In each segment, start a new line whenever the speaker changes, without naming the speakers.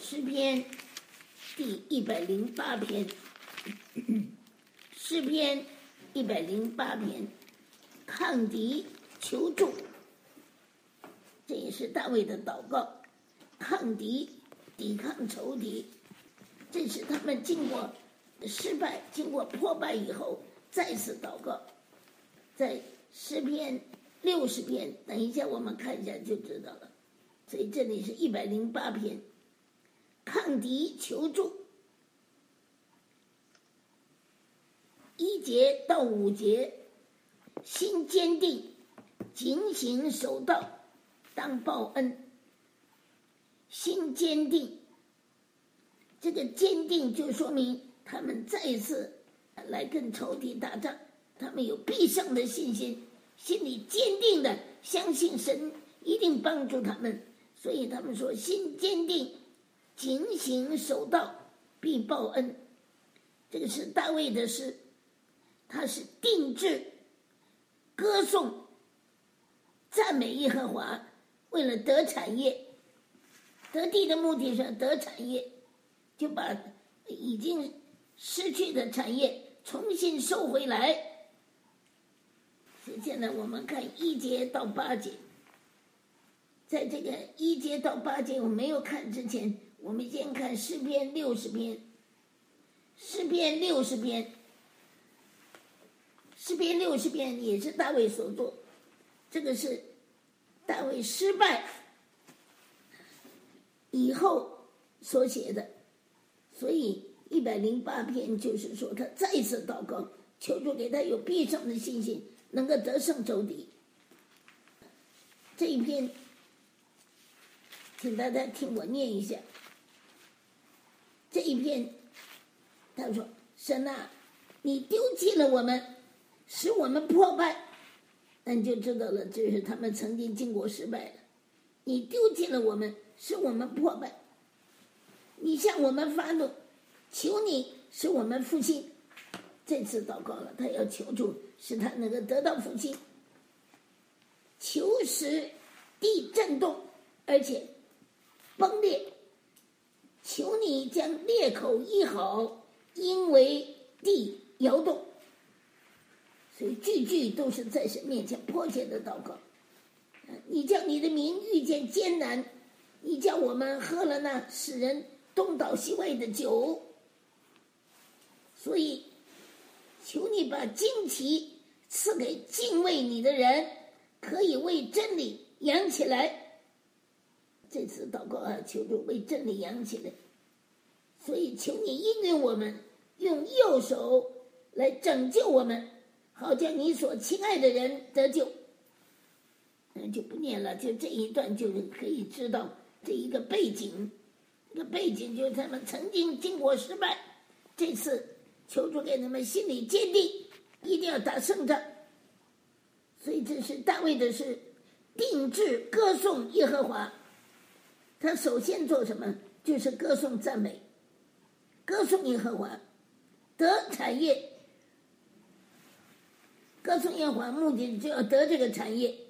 诗篇第108篇，诗篇108篇，抗敌求助，这也是大卫的祷告。抗敌，抵抗仇敌，这是他们经过失败、经过破败以后再次祷告。在诗篇60篇，等一下我们看一下就知道了。所以这里是108篇，抗敌求助，1节到5节，心坚定，警醒守道，当报恩。心坚定，这个坚定就说明他们再一次来跟仇敌打仗，他们有必胜的信心，心里坚定的相信神一定帮助他们，所以他们说心坚定，警醒守道，必报恩。这个是大卫的诗，他是定制歌颂赞美耶和华，为了得产业，得地的目的是得产业，就把已经失去的产业重新收回来。现在我们看1节到8节，在这个1节到8节我没有看之前，我们先看诗篇60篇。诗篇60篇，诗篇60篇也是大卫所作，这个是大卫失败以后所写的，所以108篇就是说他再一次祷告，求主给他有必胜的信心，能够得胜仇敌。这一篇请大家听我念一下。这一篇他说，神啊，你丢弃了我们，使我们破败，那你就知道了，这是他们曾经经过失败了。你丢弃了我们，使我们破败，你向我们发怒，求你使我们复兴。这次祷告了，他要求助使他能够得到复兴，求使地震动而且崩裂，求你将裂口医好，因为地摇动。所以句句都是在神面前迫切的祷告。你叫你的民遇见艰难，你叫我们喝了那使人东倒西歪的酒，所以求你把旌旗赐给敬畏你的人，可以为真理扬起来。这次祷告啊，求主为真理扬起来，所以求你应允我们，用右手来拯救我们，好叫你所亲爱的人得救。就不念了，就这一段就可以知道这一个背景。这个背景就是他们曾经经过失败，这次求主给他们心里坚定，一定要打胜仗。所以这是大卫的是定制歌颂耶和华。他首先做什么？就是歌颂赞美，歌颂耶和华，得产业。歌颂耶和华目的就要得这个产业。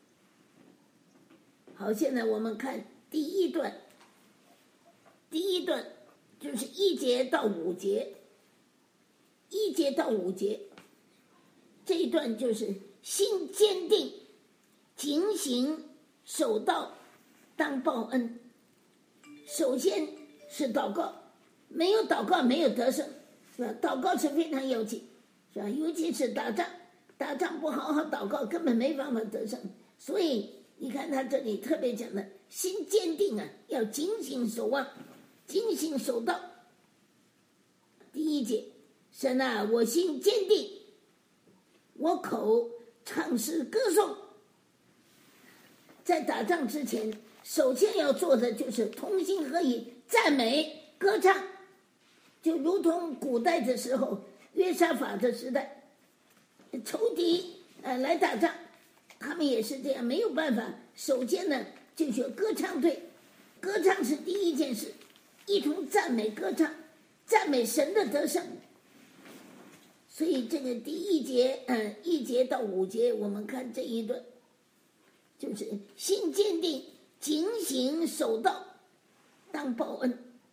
好，现在我们看第一段就是1节到5节，1节到5节，这一段就是心坚定，警醒守道，当报恩。首先是祷告，没有祷告没有得胜，是吧？祷告是非常要紧，是吧？尤其是打仗不好好祷告，根本没办法得胜。所以你看他这里特别讲的心坚定啊，要警醒守望，警醒守道。第1节，神啊，我心坚定，我口唱诗歌颂。在打仗之前，首先要做的就是同心合意赞美歌唱，就如同古代的时候约沙法的时代，仇敌来打仗，他们也是这样，没有办法。首先呢，就学歌唱队，歌唱是第一件事，一同赞美歌唱，赞美神的得胜。所以这个第1节，1节到5节，我们看这一段，就是心坚定，警醒守道，当报恩。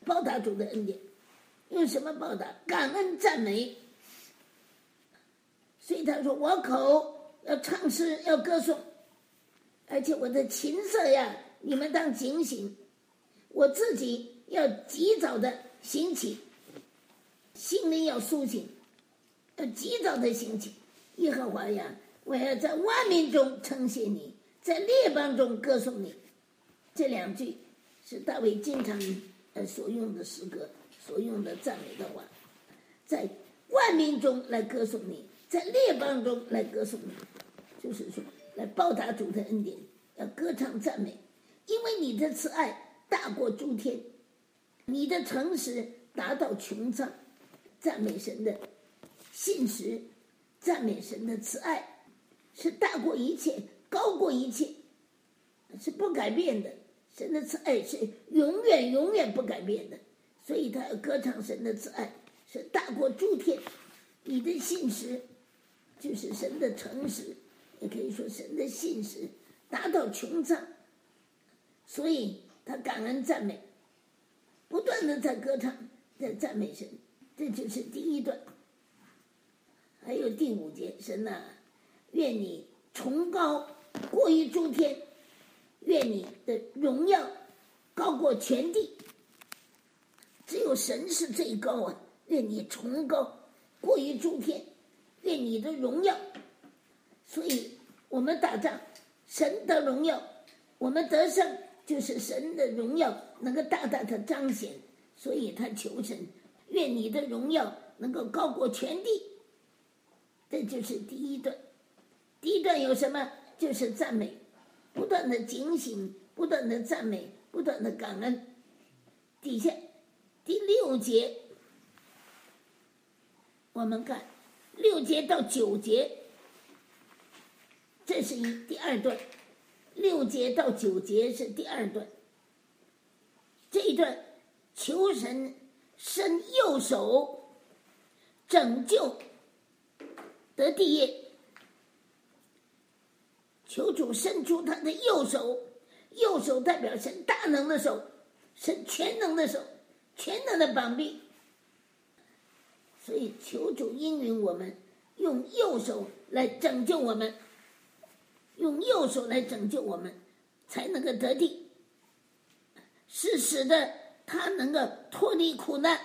报答主的恩典。用什么报答？感恩赞美。所以他说我口要唱诗，要歌颂，而且我的琴瑟呀，你们当警醒，我自己要及早的兴起，心灵要苏醒，要及早的兴起。耶和华呀，我要在万民中称谢你，在列邦中歌颂你。这两句是大卫经常所用的诗歌，所用的赞美的话，在万民中来歌颂你，在列邦中来歌颂你，就是说来报答主的恩典，要歌唱赞美。因为你的慈爱大过诸天，你的诚实达到穹苍。赞美神的信实，赞美神的慈爱是大过一切，高过一切，是不改变的。神的慈爱是永远永远不改变的，所以他要歌唱神的慈爱是大过诸天。你的信实就是神的诚实，也可以说神的信实达到穹苍，所以他感恩赞美，不断的在歌唱，在赞美神。这就是第一段。还有第5节，神啊，愿你崇高过于诸天，愿你的荣耀高过全地。只有神是最高啊！愿你崇高过于诸天，愿你的荣耀。所以我们打仗，神的荣耀，我们得胜，就是神的荣耀能够大大的彰显。所以他求神，愿你的荣耀能够高过全地。这就是第一段。第一段有什么？就是赞美，不断的警醒，不断的赞美，不断的感恩。底下第6节，我们看6节到9节，这是第2段。6节到9节是第2段。这一段求神伸右手拯救得地业，求主伸出他的右手，右手代表神大能的手，神全能的手，全能的膀臂。所以求主应允我们，用右手来拯救我们，用右手来拯救我们，才能够得地，使得他能够脱离苦难。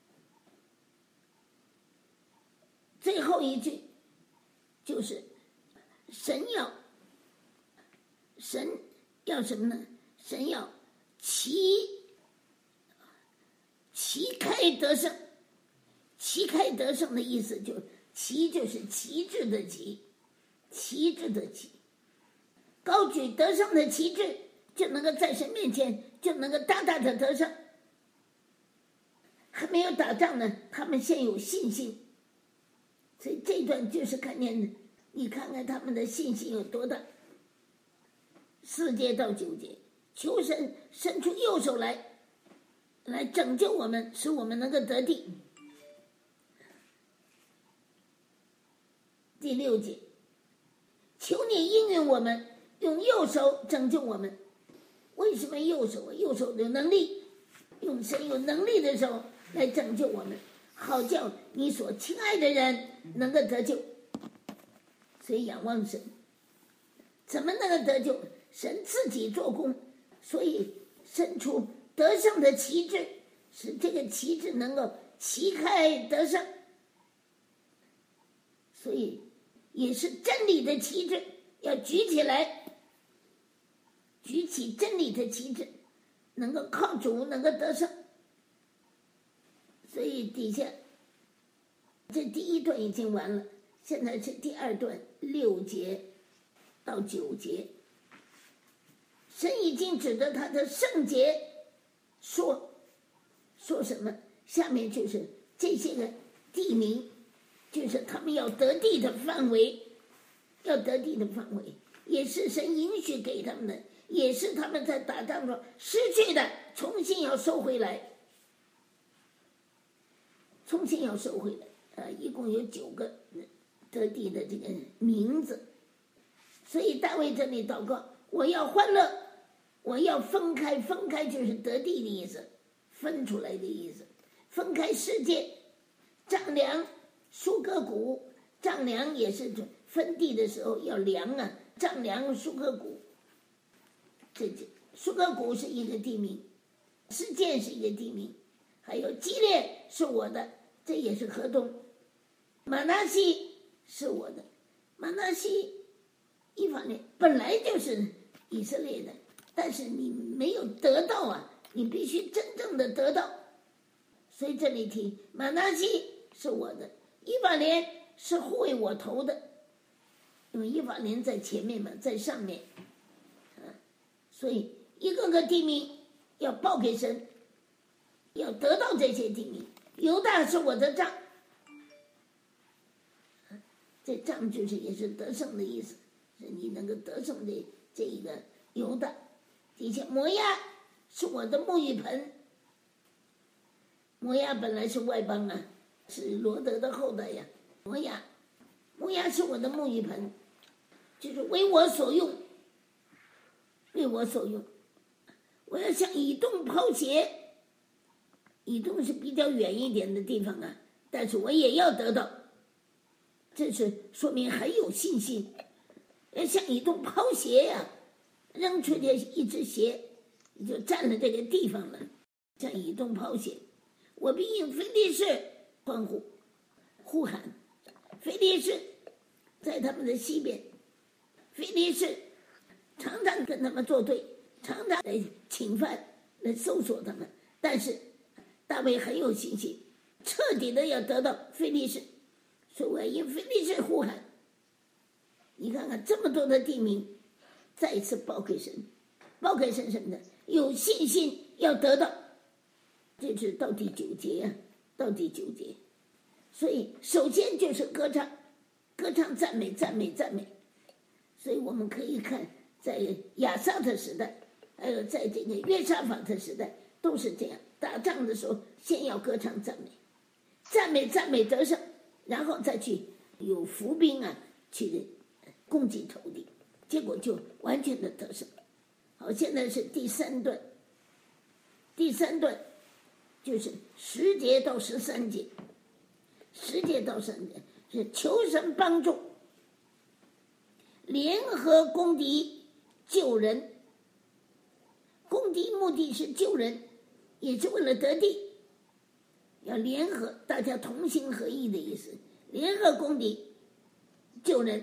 最后一句就是神要什么呢？神要旗开得胜。旗开得胜的意思就是旗就是旗帜的旗，旗帜的旗，高举得胜的旗帜，就能够在神面前就能够大大的得胜。还没有打仗呢，他们先有信心。所以这段就是看见，你看看他们的信心有多大。4节到9节，求神伸出右手来拯救我们，使我们能够得地。第6节，求你应允我们，用右手拯救我们。为什么右手？右手有能力，用神有能力的手来拯救我们，好叫你所亲爱的人能够得救。所以仰望神，怎么能够得救？神自己做工，所以伸出得胜的旗帜，使这个旗帜能够旗开得胜。所以也是真理的旗帜，要举起来，举起真理的旗帜，能够靠主能够得胜。所以底下这第1段已经完了，现在是第2段6节到9节。神已经指着他的圣洁说什么？下面就是这些个地名，就是他们要得地的范围，要得地的范围，也是神允许给他们的，也是他们在打仗中失去的，重新要收回来，重新要收回来。一共有9个得地的这个名字。所以大卫这里祷告，我要欢乐，我要分开，分开就是得地的意思， 分出来的意思，分开世界。丈量苏格谷，丈量也是分地的时候要量啊，丈量苏格谷。这苏格谷是一个地名，事件是一个地名，还有基列是我的，这也是河东。马拿西是我的，马拿西一方面本来就是以色列的，但是你没有得到啊，你必须真正的得到。所以这里提马拿西是我的，以法莲是护卫我头的，因为以法莲在前面嘛，在上面，所以一个个地名要报给神，要得到这些地名。犹大是我的杖，这杖就是也是得胜的意思，是你能够得胜的这一个犹大。底下摩押是我的沐浴盆，摩押本来是外邦啊，是罗德的后代呀。摩押是我的沐浴盆，就是为我所用，为我所用。我要向以东抛鞋，以东是比较远一点的地方啊，但是我也要得到，这是说明很有信心。要向以东抛鞋呀，扔出去一只鞋，你就占了这个地方了。向以东抛鞋，我必应非利士欢呼呼喊。非利士在他们的西边，非利士常常跟他们作对，常常来侵犯，来搜索他们。但是大卫很有信心，彻底的要得到非利士，所以我要因非利士呼喊。你看看这么多的地名，再一次报给神，报给神什么呢？有信心要得到。这是到第9节啊，到第9节。所以首先就是歌唱，歌唱赞美赞美赞美。所以我们可以看在亚萨特时代，还有在这个约沙法特时代都是这样，打仗的时候先要歌唱赞美，赞美赞美得胜，然后再去有伏兵啊去攻击仇敌，结果就完全的得胜。好，现在是第3段，第3段就是10节到13节，10节到13节是求神帮助，联合攻敌救人。攻敌目的是救人，也是为了得地，要联合，大家同心合意的意思，联合攻敌救人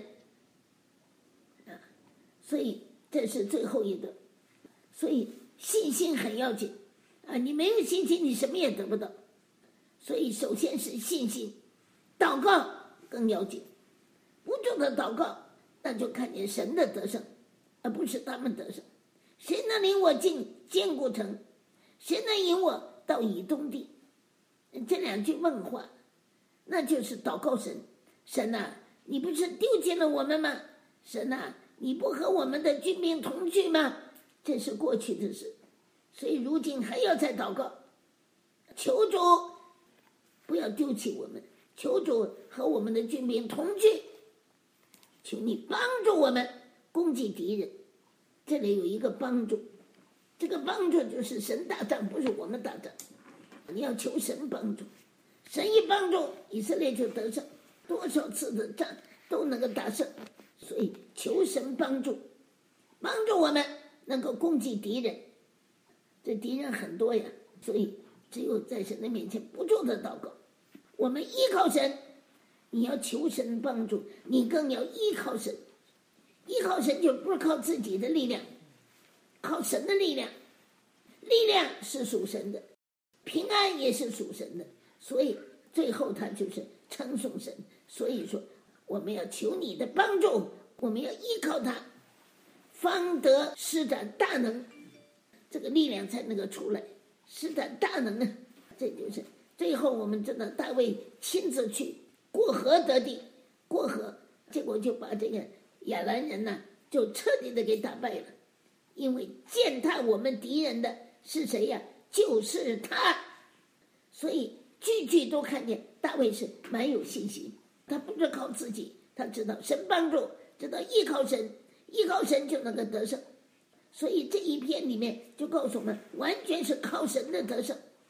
所以这是最后一个。所以信心很要紧啊！你没有信心，你什么也得不到。所以首先是信心，祷告更要紧。不住的祷告，那就看见神的得胜，而不是他们得胜。谁能领我进坚固城？谁能引我到以东地？这2句问话，那就是祷告神。神啊，你不是丢弃了我们吗？神啊，你不和我们的军兵同去吗？这是过去的事，所以如今还要再祷告，求主不要丢弃我们，求主和我们的军兵同去，求你帮助我们攻击敌人。这里有一个帮助，这个帮助就是神打仗，不是我们打仗。你要求神帮助，神一帮助，以色列就得胜，多少次的仗都能够打胜。所以求神帮助，帮助我们能够攻击敌人。这敌人很多呀，所以只有在神的面前不住的祷告。我们依靠神，你要求神帮助，你更要依靠神。依靠神就不是靠自己的力量，靠神的力量。力量是属神的，平安也是属神的，所以最后他就是称颂神。所以说我们要求你的帮助，我们要依靠他，方得施展大能，这个力量才能够出来，施展大能啊！这就是最后我们知道大卫亲自去过河得地，过河，结果就把这个亚兰人呢就彻底的给打败了。因为践踏我们敌人的是谁呀？就是他。所以句句都看见大卫是蛮有信心，他不是靠自己，他知道神帮助，知道依靠神，依靠神就能够得胜。所以这一篇里面就告诉我们，完全是靠神的得胜。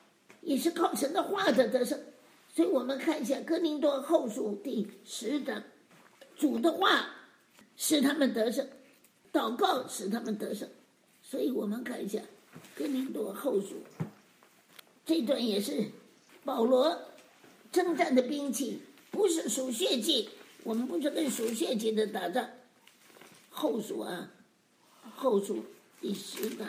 也是靠神的话的得胜。所以我们看一下哥林多后书第10章，主的话使他们得胜，祷告使他们得胜。所以我们看一下哥林多后书，这段也是保罗征战的兵器不是属血气，我们不是跟属血气的打仗。后书第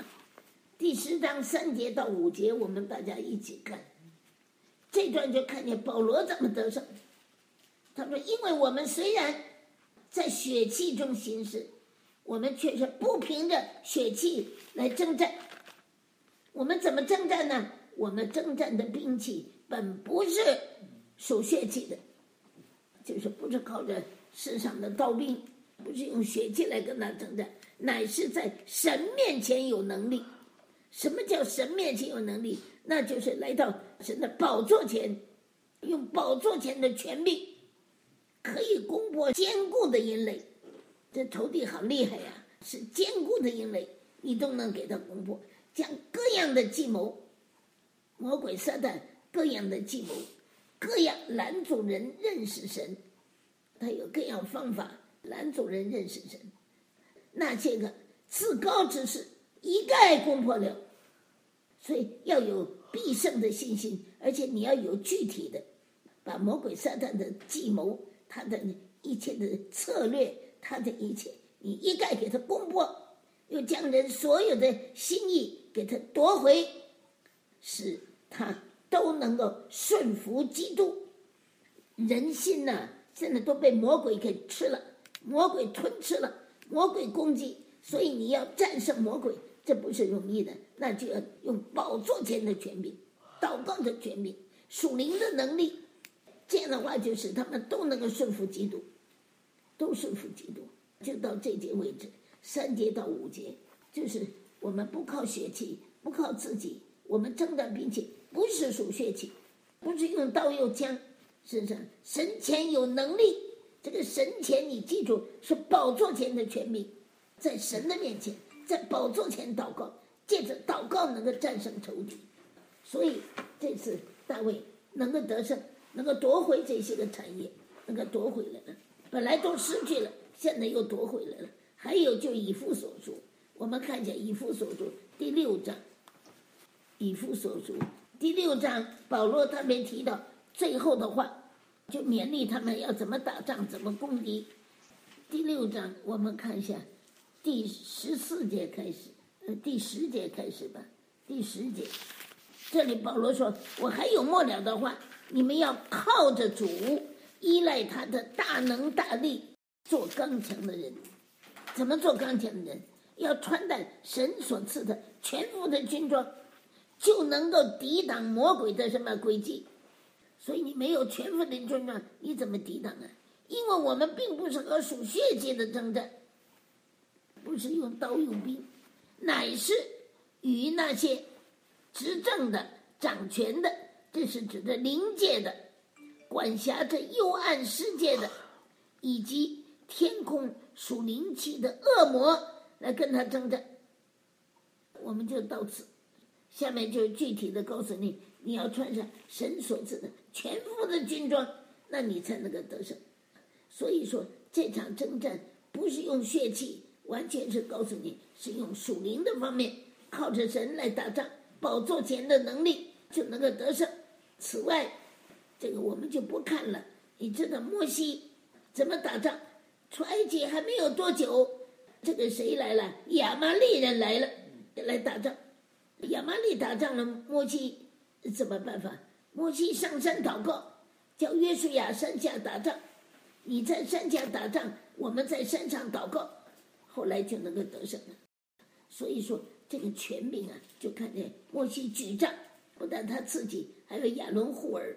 10章3节到5节，我们大家一起看。这段就看见保罗怎么得胜。他说，因为我们虽然在血气中行事，我们却是不凭着血气来征战。我们怎么征战呢？我们征战的兵器本不是属血气的，就是不是靠着世上的刀兵，不是用血气来跟他征战，乃是在神面前有能力。什么叫神面前有能力？那就是来到神的宝座前，用宝座前的权柄可以攻破坚固的营垒。这仇敌好厉害呀，是坚固的营垒你都能给他攻破，将各样的计谋，魔鬼撒旦各样的计谋，各样拦阻人认识神，他有各样方法拦阻人认识神，那些个自高之事一概攻破了。所以要有必胜的信心，而且你要有具体的，把魔鬼撒旦的计谋，他的一切的策略，他的一切你一概给他攻破，又将人所有的心意给他夺回，使他都能够顺服基督。人心呐，现在都被魔鬼给吃了，魔鬼吞吃了，魔鬼攻击，所以你要战胜魔鬼，这不是容易的，那就要用宝座前的权柄，祷告的权柄，属灵的能力。这样的话，就是他们都能够顺服基督，都顺服基督。就到这节为止，3节到5节，就是我们不靠血气，不靠自己，我们征战兵器不是属血气，不是用刀用枪，是神前有能力。这个神前你记住是宝座前的权柄，在神的面前，在宝座前祷告，借着祷告能够战胜仇敌。所以这次大卫能够得胜，能够夺回这些个产业，能够夺回来了，本来都失去了，现在又夺回来了。还有就以弗所书，我们看一下以弗所书第6章。以弗所书第6章，保罗他没提到最后的话，就勉励他们要怎么打仗，怎么攻击。第6章我们看一下第14节开始，第10节开始吧。第10节，这里保罗说，我还有末了的话，你们要靠着主，依赖他的大能大力，做刚强的人。怎么做刚强的人？要穿戴神所赐的全副的军装，就能够抵挡魔鬼的什么诡计。所以你没有全副的军装，你怎么抵挡啊？因为我们并不是和属血气的征战，不是用刀用兵，乃是与那些执政的、掌权的，这是指的灵界的，管辖着幽暗世界的，以及天空属灵气的恶魔来跟他征战。我们就到此，下面就具体的告诉你，你要穿上神所赐的全副的军装，那你才能够得胜。所以说这场征战不是用血气，完全是告诉你是用属灵的方面，靠着神来打仗，宝座前的能力就能够得胜。此外，这个我们就不看了。你知道摩西怎么打仗？出埃及还没有多久，这个谁来了？亚玛力人来了，来打仗。亚玛力打仗了，摩西怎么办法？摩西上山祷告，叫约书亚山下打仗。你在山下打仗，我们在山上祷告，后来就能够得胜了。所以说这个权柄啊，就看见摩西举杖，不但他自己，还有亚伦、户尔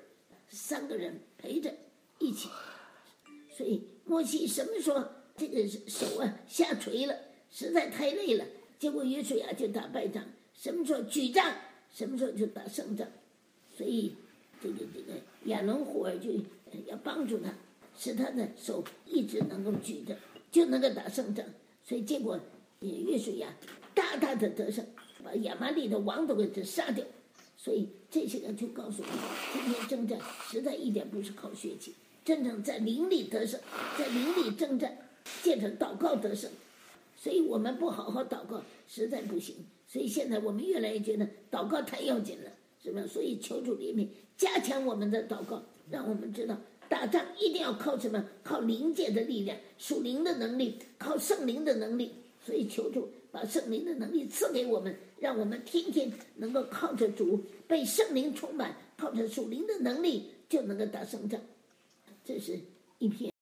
3个人陪着一起。所以摩西什么时候这个手啊下垂了，实在太累了，结果约书亚就打败仗。什么时候举杖，什么时候就打胜仗。所以这个亚伦、户尔就要帮助他，使他的手一直能够举着，就能够打胜仗。所以结果约书亚大大的得胜，把亚玛力的王都给杀掉。 所以这些人就告诉我们，今天征战实在一点不是靠血气，真正在灵里得胜，在灵里征战，借着祷告得胜。所以我们不好好祷告实在不行，所以现在我们越来越觉得祷告太要紧了，是吧？所以求主怜悯，加强我们的祷告，让我们知道打仗一定要靠什么？靠灵界的力量，属灵的能力，靠圣灵的能力。所以求主把圣灵的能力赐给我们，让我们天天能够靠着主，被圣灵充满，靠着属灵的能力就能够打胜仗。这是一篇